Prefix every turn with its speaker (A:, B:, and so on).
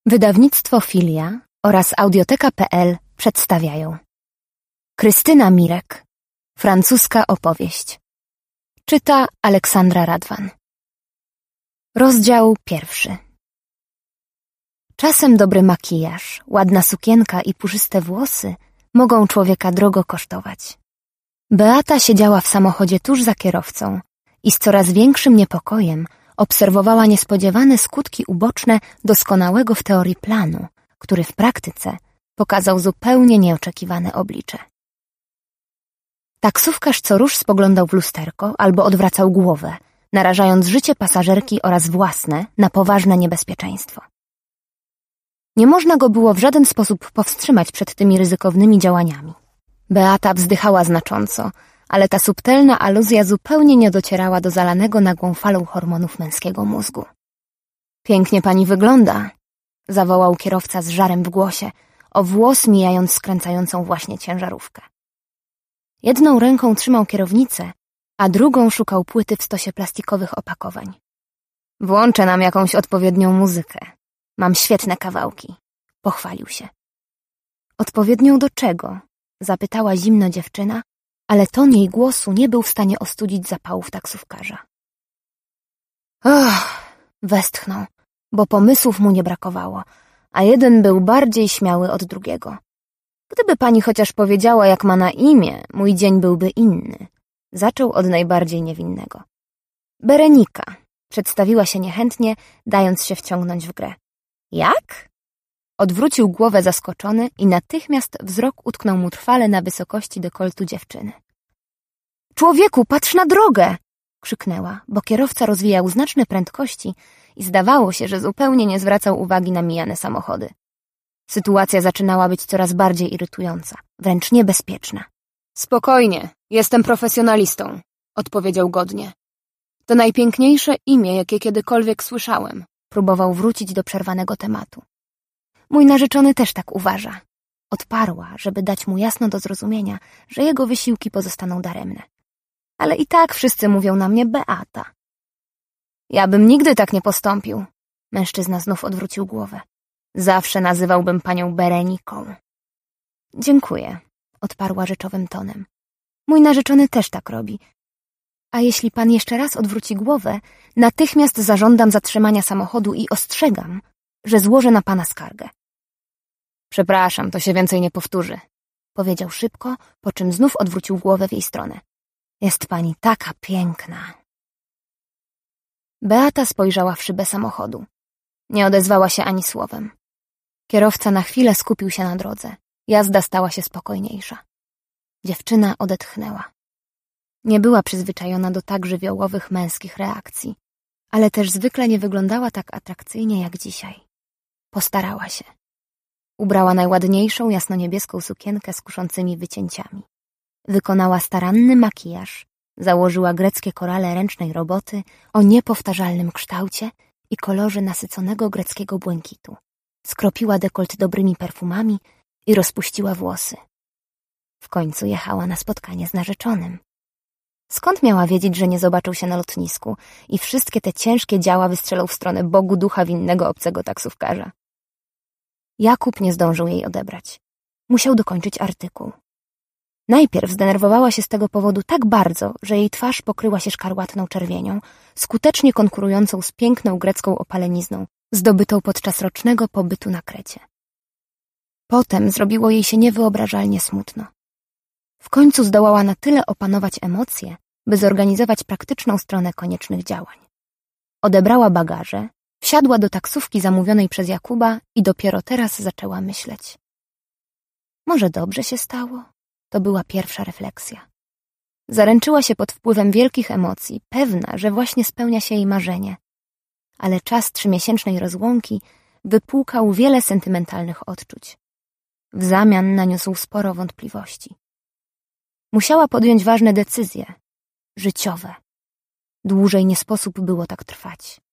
A: Wydawnictwo Filia oraz Audioteka.pl przedstawiają Krystyna Mirek. Francuska opowieść. Czyta Aleksandra Radwan. Rozdział 1. Czasem dobry makijaż, ładna sukienka i puszyste włosy mogą człowieka drogo kosztować. Beata siedziała w samochodzie tuż za kierowcą i z coraz większym niepokojem obserwowała niespodziewane skutki uboczne doskonałego w teorii planu, który w praktyce pokazał zupełnie nieoczekiwane oblicze. Taksówkarz co rusz spoglądał w lusterko albo odwracał głowę, narażając życie pasażerki oraz własne na poważne niebezpieczeństwo. Nie można go było w żaden sposób powstrzymać przed tymi ryzykownymi działaniami. Beata wzdychała znacząco, ale ta subtelna aluzja zupełnie nie docierała do zalanego nagłą falą hormonów męskiego mózgu. Pięknie pani wygląda, zawołał kierowca z żarem w głosie, o włos mijając skręcającą właśnie ciężarówkę. Jedną ręką trzymał kierownicę, a drugą szukał płyty w stosie plastikowych opakowań. Włączę nam jakąś odpowiednią muzykę. Mam świetne kawałki, pochwalił się. Odpowiednią do czego? Zapytała zimno dziewczyna, ale ton jej głosu nie był w stanie ostudzić zapałów taksówkarza. Westchnął, bo pomysłów mu nie brakowało, a jeden był bardziej śmiały od drugiego. Gdyby pani chociaż powiedziała, jak ma na imię, mój dzień byłby inny. Zaczął od najbardziej niewinnego. Berenika, przedstawiła się niechętnie, dając się wciągnąć w grę. Jak? Odwrócił głowę zaskoczony i natychmiast wzrok utknął mu trwale na wysokości dekoltu dziewczyny. Człowieku, patrz na drogę! Krzyknęła, bo kierowca rozwijał znaczne prędkości i zdawało się, że zupełnie nie zwracał uwagi na mijane samochody. Sytuacja zaczynała być coraz bardziej irytująca, wręcz niebezpieczna. Spokojnie, jestem profesjonalistą, odpowiedział godnie. To najpiękniejsze imię, jakie kiedykolwiek słyszałem. Próbował wrócić do przerwanego tematu. Mój narzeczony też tak uważa. Odparła, żeby dać mu jasno do zrozumienia, że jego wysiłki pozostaną daremne. Ale i tak wszyscy mówią na mnie Beata. Ja bym nigdy tak nie postąpił. Mężczyzna znów odwrócił głowę. Zawsze nazywałbym panią Bereniką. Dziękuję, odparła rzeczowym tonem. Mój narzeczony też tak robi. A jeśli pan jeszcze raz odwróci głowę, natychmiast zażądam zatrzymania samochodu i ostrzegam, że złożę na pana skargę. Przepraszam, to się więcej nie powtórzy, powiedział szybko, po czym znów odwrócił głowę w jej stronę. Jest pani taka piękna. Beata spojrzała w szybę samochodu. Nie odezwała się ani słowem. Kierowca na chwilę skupił się na drodze. Jazda stała się spokojniejsza. Dziewczyna odetchnęła. Nie była przyzwyczajona do tak żywiołowych męskich reakcji, ale też zwykle nie wyglądała tak atrakcyjnie jak dzisiaj. Postarała się. Ubrała najładniejszą jasnoniebieską sukienkę z kuszącymi wycięciami. Wykonała staranny makijaż, założyła greckie korale ręcznej roboty o niepowtarzalnym kształcie i kolorze nasyconego greckiego błękitu. Skropiła dekolt dobrymi perfumami i rozpuściła włosy. W końcu jechała na spotkanie z narzeczonym. Skąd miała wiedzieć, że nie zobaczył się na lotnisku i wszystkie te ciężkie działa wystrzelał w stronę Bogu ducha winnego obcego taksówkarza? Jakub nie zdążył jej odebrać. Musiał dokończyć artykuł. Najpierw zdenerwowała się z tego powodu tak bardzo, że jej twarz pokryła się szkarłatną czerwienią, skutecznie konkurującą z piękną grecką opalenizną, zdobytą podczas rocznego pobytu na Krecie. Potem zrobiło jej się niewyobrażalnie smutno. W końcu zdołała na tyle opanować emocje, by zorganizować praktyczną stronę koniecznych działań. Odebrała bagaże, wsiadła do taksówki zamówionej przez Jakuba i dopiero teraz zaczęła myśleć. Może dobrze się stało? To była pierwsza refleksja. Zaręczyła się pod wpływem wielkich emocji, pewna, że właśnie spełnia się jej marzenie. Ale czas 3-miesięcznej rozłąki wypłukał wiele sentymentalnych odczuć. W zamian naniósł sporo wątpliwości. Musiała podjąć ważne decyzje, życiowe. Dłużej nie sposób było tak trwać.